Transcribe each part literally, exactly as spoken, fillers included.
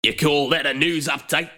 You call that a news update?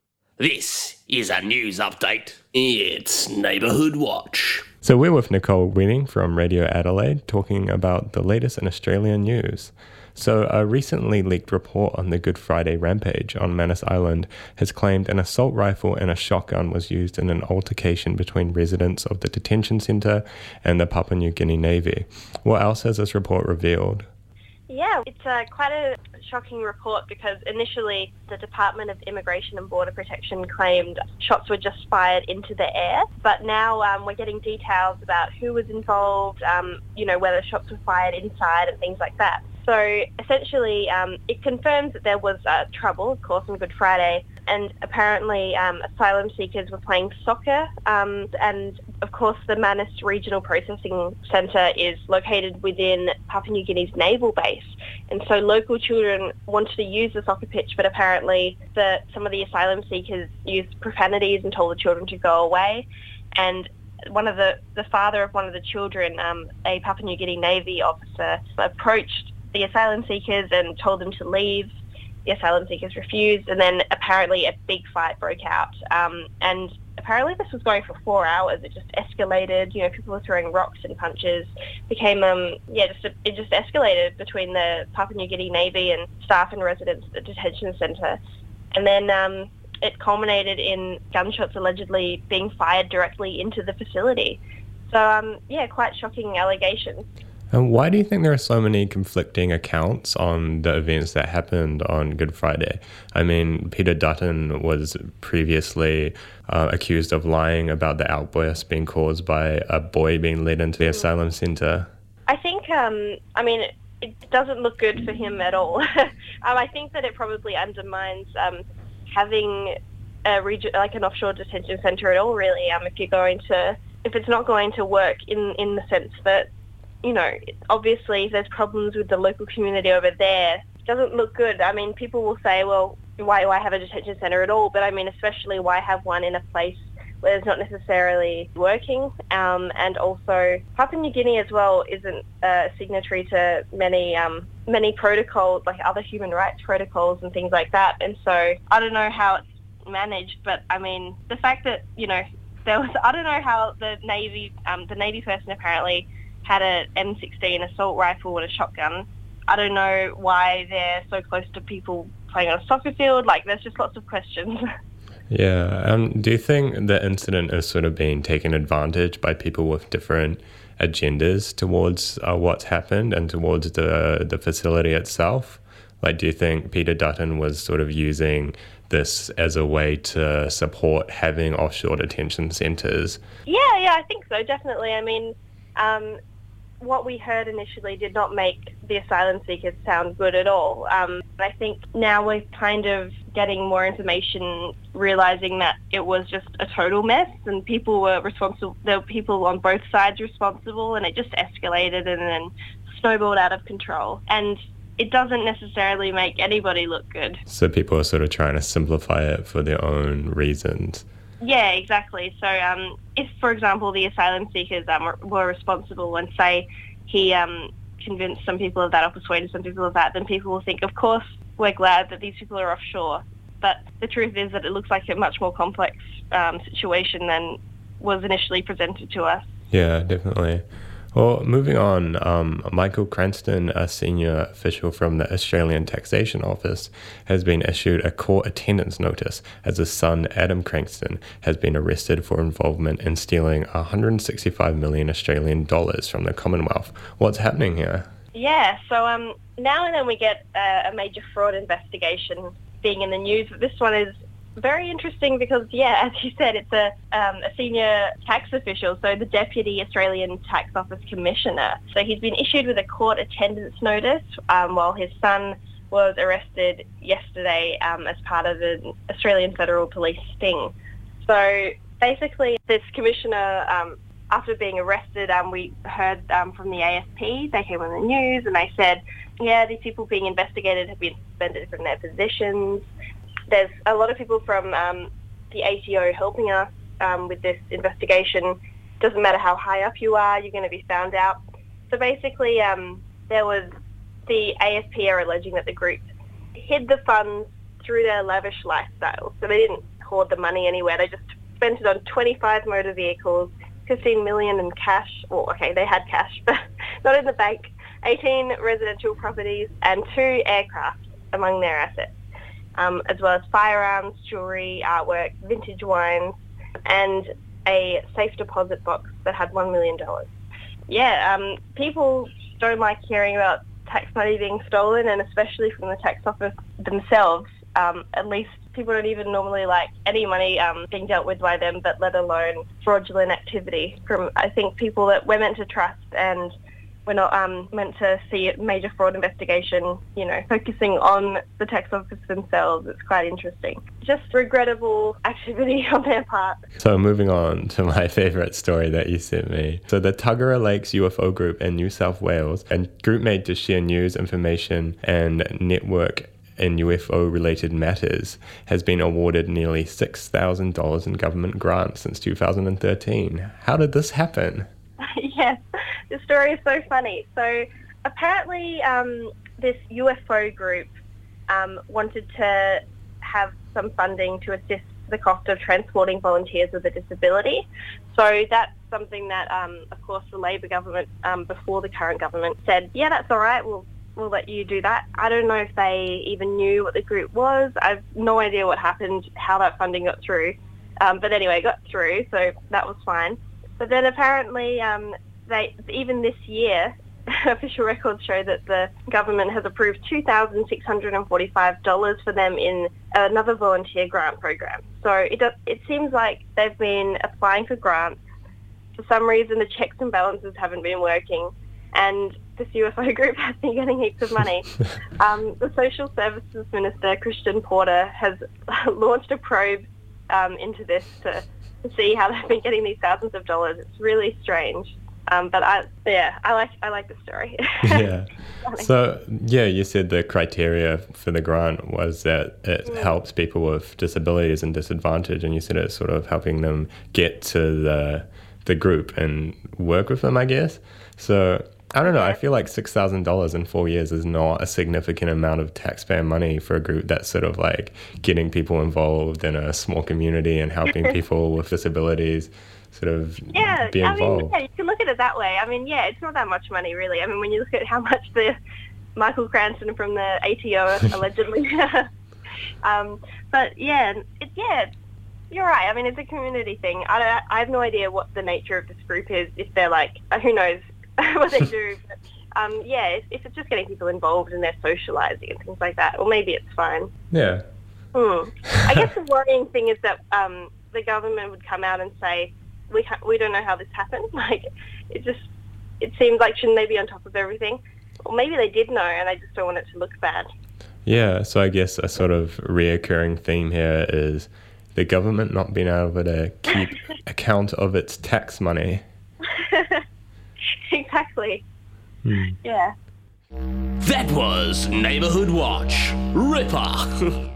This is a news update. It's Neighbourhood Watch. So we're with Nicole Winning from Radio Adelaide talking about the latest in Australian news. So a recently leaked report on the Good Friday rampage on Manus Island has claimed an assault rifle and a shotgun was used in an altercation between residents of the detention centre and the Papua New Guinea Navy. What else has this report revealed? Yeah, it's uh, quite a shocking report because initially the Department of Immigration and Border Protection claimed shots were just fired into the air, but now um, we're getting details about who was involved, um, you know, whether shots were fired inside and things like that. So essentially um, it confirms that there was uh, trouble, of course, on Good Friday, and apparently um, asylum seekers were playing soccer, um, and of course the Manus Regional Processing Centre is located within Papua New Guinea's naval base, and so local children wanted to use the soccer pitch, but apparently the, some of the asylum seekers used profanities and told the children to go away, and one of the, the father of one of the children, um, a Papua New Guinea Navy officer, approached the asylum seekers and told them to leave. The asylum seekers refused, and then apparently a big fight broke out. Um, and apparently this was going for four hours. It just escalated. You know, people were throwing rocks and punches. Became, um, yeah, just a, it just escalated between the Papua New Guinea Navy and staff and residents at the detention centre. And then um, it culminated in gunshots allegedly being fired directly into the facility. So, um, yeah, quite shocking allegations. And why do you think there are so many conflicting accounts on the events that happened on Good Friday? I mean, Peter Dutton was previously uh, accused of lying about the outburst being caused by a boy being led into the asylum centre. I think, um, I mean, it, it doesn't look good for him at all. um, I think that it probably undermines um, having a region, like an offshore detention centre at all, really, um, if you're going to, if it's not going to work in, in the sense that, you know, obviously if there's problems with the local community over there, it doesn't look good. I mean, people will say, well, why do I have a detention centre at all? But I mean, especially why have one in a place where it's not necessarily working? Um, and also, Papua New Guinea as well isn't a signatory to many um, many protocols, like other human rights protocols and things like that. And so I don't know how it's managed, but I mean, the fact that, you know, there was, I don't know how the Navy, um, the Navy person apparently had a M sixteen assault rifle and a shotgun. I don't know why they're so close to people playing on a soccer field. Like, there's just lots of questions. Yeah. Um, do you think the incident is sort of being taken advantage by people with different agendas towards uh, what's happened and towards the the facility itself? Like, do you think Peter Dutton was sort of using this as a way to support having offshore detention centres? Yeah, yeah, I think so, definitely. I mean, um, what we heard initially did not make the asylum seekers sound good at all. Um, I think now we're kind of getting more information, realising that it was just a total mess and people were responsible, there were people on both sides responsible, and it just escalated and then snowballed out of control. And it doesn't necessarily make anybody look good. So people are sort of trying to simplify it for their own reasons. Yeah, exactly. So um, if, for example, the asylum seekers um, were responsible and say he um, convinced some people of that or persuaded some people of that, then people will think, of course, we're glad that these people are offshore. But the truth is that it looks like a much more complex um, situation than was initially presented to us. Yeah, definitely. Well, moving on, um, Michael Cranston, a senior official from the Australian Taxation Office, has been issued a court attendance notice as his son, Adam Cranston, has been arrested for involvement in stealing one hundred sixty-five million Australian dollars from the Commonwealth. What's happening here? Yeah, so um, now and then we get uh, a major fraud investigation being in the news, but this one is very interesting because, yeah, as you said, it's a, um, a senior tax official, so the Deputy Australian Tax Office Commissioner. So he's been issued with a court attendance notice um, while his son was arrested yesterday um, as part of an Australian Federal Police sting. So basically, this commissioner, um, after being arrested, um, we heard um, from the A F P, they came on the news and they said, yeah, these people being investigated have been suspended from their positions. There's a lot of people from um, the A T O helping us um, with this investigation. Doesn't matter how high up you are, you're going to be found out. So basically, um, there was the A F P are alleging that the group hid the funds through their lavish lifestyle. So they didn't hoard the money anywhere. They just spent it on twenty-five motor vehicles, fifteen million in cash. Well, okay, they had cash, but not in the bank. eighteen residential properties and two aircraft among their assets, um, as well as firearms, jewellery, artwork, vintage wines, and a safe deposit box that had one million dollars. Yeah, um, people don't like hearing about tax money being stolen, and especially from the tax office themselves. Um, at least people don't even normally like any money um, being dealt with by them, but let alone fraudulent activity from, I think, people that we're meant to trust, and we're not um, meant to see a major fraud investigation, you know, focusing on the tax office themselves. It's quite interesting. Just regrettable activity on their part. So moving on to my favourite story that you sent me. So the Tuggerah Lakes U F O group in New South Wales, a group made to share news, information and network in U F O-related matters, has been awarded nearly six thousand dollars in government grants since two thousand thirteen. How did this happen? Yes, the story is so funny. So apparently um, this U F O group um, wanted to have some funding to assist the cost of transporting volunteers with a disability. So that's something that, um, of course, the Labor government, um, before the current government, said, yeah, that's all right, we'll, we'll let you do that. I don't know if they even knew what the group was. I've no idea what happened, how that funding got through. Um, but anyway, it got through, so that was fine. But then apparently, um, they even this year, official records show that the government has approved two thousand six hundred forty-five dollars for them in another volunteer grant program. So it does, it seems like they've been applying for grants. For some reason, the checks and balances haven't been working, and this U F O group has been getting heaps of money. um, the Social Services Minister, Christian Porter, has launched a probe um, into this to to see how they've been getting these thousands of dollars. It's really strange. Um, but I, yeah, I like I like the story. Yeah. So, yeah, you said the criteria for the grant was that it mm. helps people with disabilities and disadvantage, and you said it's sort of helping them get to the the group and work with them, I guess. So, I don't know. I feel like six thousand dollars in four years is not a significant amount of taxpayer money for a group that's sort of like getting people involved in a small community and helping people with disabilities sort of yeah, be involved. I mean, yeah, you can look at it that way. I mean, yeah, it's not that much money, really. I mean, when you look at how much the Michael Cranston from the A T O allegedly. um, but yeah, it, yeah, you're right. I mean, it's a community thing. I don't, I have no idea what the nature of this group is. If they're like, who knows what they do. But, um, yeah, if, if it's just getting people involved and they're socialising and things like that, or maybe it's fine. Yeah. Hmm. I guess the worrying thing is that um, the government would come out and say, we ha- we don't know how this happened. Like, it just, it seems like, shouldn't they be on top of everything? Or maybe they did know and they just don't want it to look bad. Yeah, so I guess a sort of reoccurring theme here is the government not being able to keep account of its tax money. Exactly. Hmm. Yeah. That was Neighbourhood Watch. Ripper.